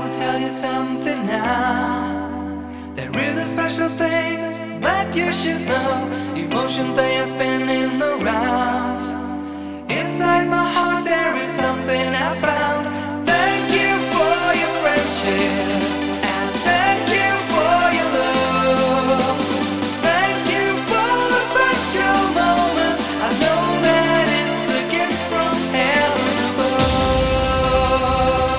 will tell you something now. There is a special thing that you should know. Emotion they are spinning around. Inside my heart there is something I found. Thank you for your friendship, and thank you for your love. Thank you for the special moments. I know that it's a gift from heaven above.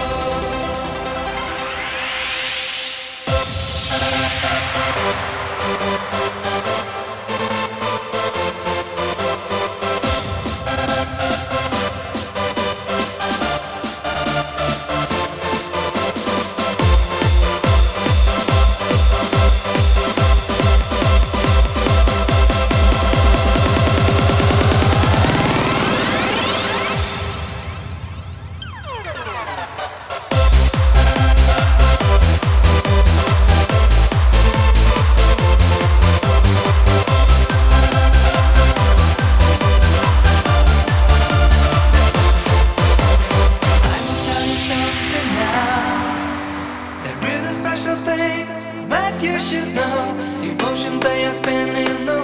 Special thing that you should know. Emotion they are spinning